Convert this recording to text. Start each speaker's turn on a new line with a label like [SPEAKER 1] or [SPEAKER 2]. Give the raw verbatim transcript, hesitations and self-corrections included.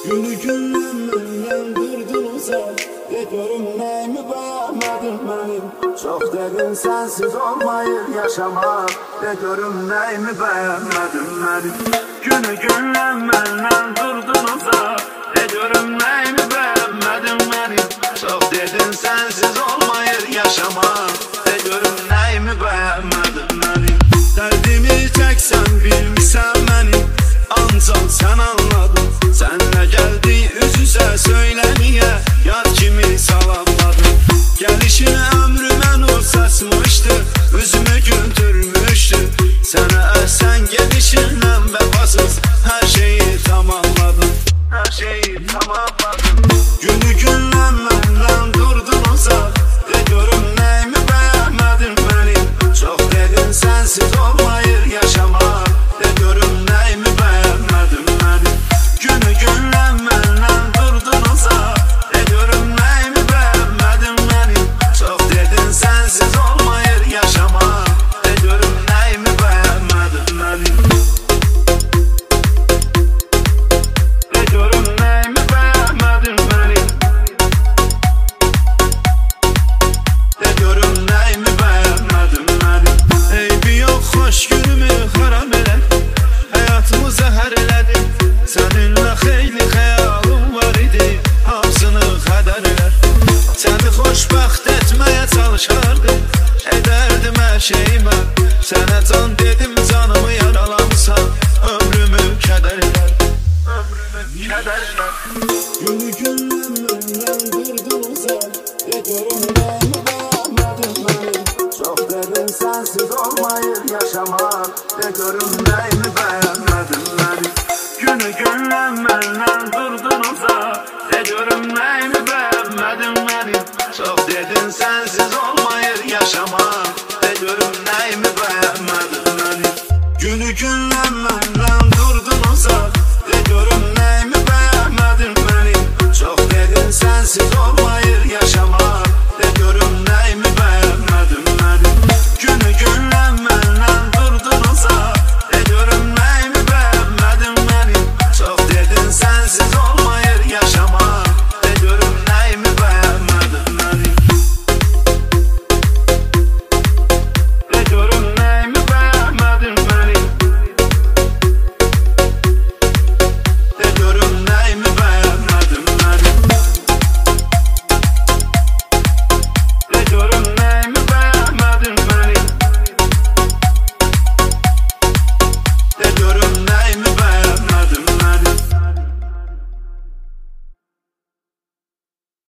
[SPEAKER 1] Günü gündən məndən durdun uzaq. De görüm nəyimi bəyənmədin mənim. Çox dedin sensiz olmayır yaşamak. De görüm nəyimi bəyənmədin mənim. Günü gündən məndən durdun uzaq. De görüm nəyimi bəyənmədin mənim. Çox dedin sensiz olmayır yaşamak. De görüm nəyimi bəyənmədin mənim. Dərdimi çəksən bilmirsən mənim. Ancaq sən anladın. Sənlə gəldi üz-üzə söyləməyə. Yar kimi salamladın. Gəlişinə ömrümə nur saçmışdı. Üzümü güldürmüşdü. Sənə əhsən gedişindən vəfasız. Hər şeyi tamamladın. Hər şeyi tamamladın. Günü gündən məndən durdun uzaq. De görüm nəyimi bəyənmədin mənim. Çox dedin sensiz olmayır yaşamak. De görüm nəyimi bəyənmədin mənim. Günü gündən məndən durdun uzaq. De görüm nəyimi bəyənmədin mənim. Çox dedin sensiz olmayır yaşamak. De görüm nəyimi bəyənmədin mənim. De görüm nəyimi bəyənmədin mənim. De görüm nəyimi bəyənmədin mənim. Eybi yox xoş günümü xarab elədin. Həyatımı zəhər elədin. Səninlə xeyli xəyalım var idi. Hamısını xədər elər. Səni xoşbəxt etməyə çalışardım. Edərdim hər şeyimə. Sənə can dedim canımı yaralamısan. Ömrümü kədər elər. Ömrümü kədər elər. Günü gündən məndən durdun uzaq. De görüm nəyimi bəyənmədin mənim. Çox dedin sensiz olmayır yaşamak. De görüm nəyimi bəyənmədin mənim. Günü gündən məndən durdun uzaq. De görüm nəyimi bəyənmədin mənim. Çox dedin sensiz olmayır.